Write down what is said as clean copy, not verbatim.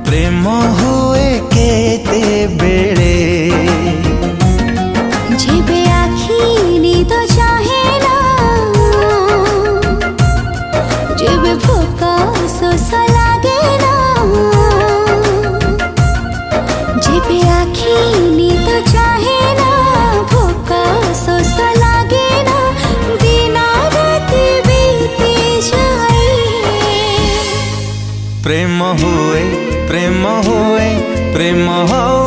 प्रेम हुए केते बेड़े जेबे आखी निद चाहे ना, जेबे भोक शोष लागे ना, जेबे आखी निद चाहे ना, भोक शोष लागे ना, दिन राति बीती जाए। प्रेम हुए प्रेम हुए प्रेम हो